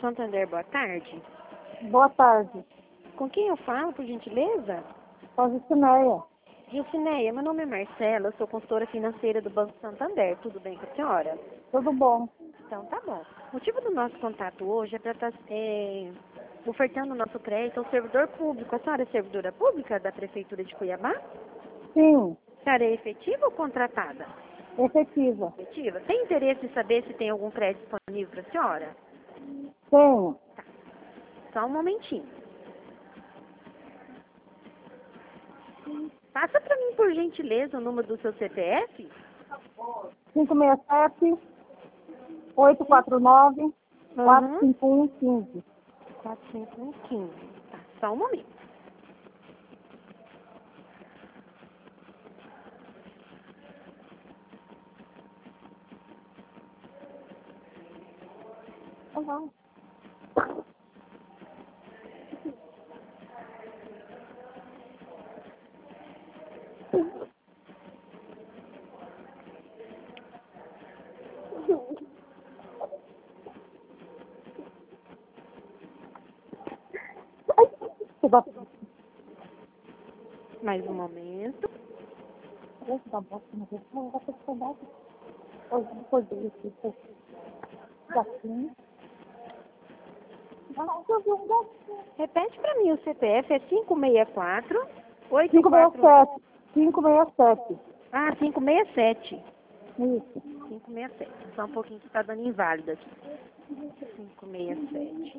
Santander, boa tarde. Boa tarde. Com quem eu falo, por gentileza? Posicineia. Gilcineia, meu nome é Marcela, eu sou consultora financeira do Banco Santander. Tudo bem com a senhora? Tudo bom? Então tá bom. O motivo do nosso contato hoje é para estar ofertando o nosso crédito ao servidor público. A senhora é servidora pública da Prefeitura de Cuiabá? Sim, A senhora é efetiva ou contratada? efetiva. Efetiva. Tem interesse em saber se tem algum crédito disponível para a senhora? Tenho. Só um momentinho. Passa para mim, por gentileza, o número do seu CPF. 567 849 45115. 45115. Tá, só um momento. Uhum. Mais um momento. Repete para mim, o CPF é 564 84... 567. Ah, 567. Isso. 567. Só um pouquinho que está dando inválido aqui. 567.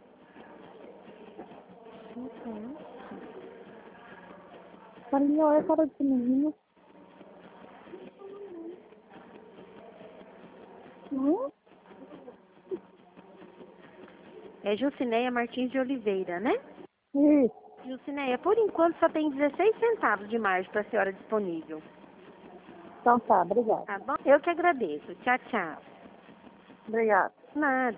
Marinho, é cara de menino. É Gilcineia Martins de Oliveira, né? Isso. Gilcineia, por enquanto só tem 16 centavos de margem para a senhora disponível. Então tá, obrigada. Tá bom? Eu que agradeço. Tchau, tchau. Obrigada. Nada.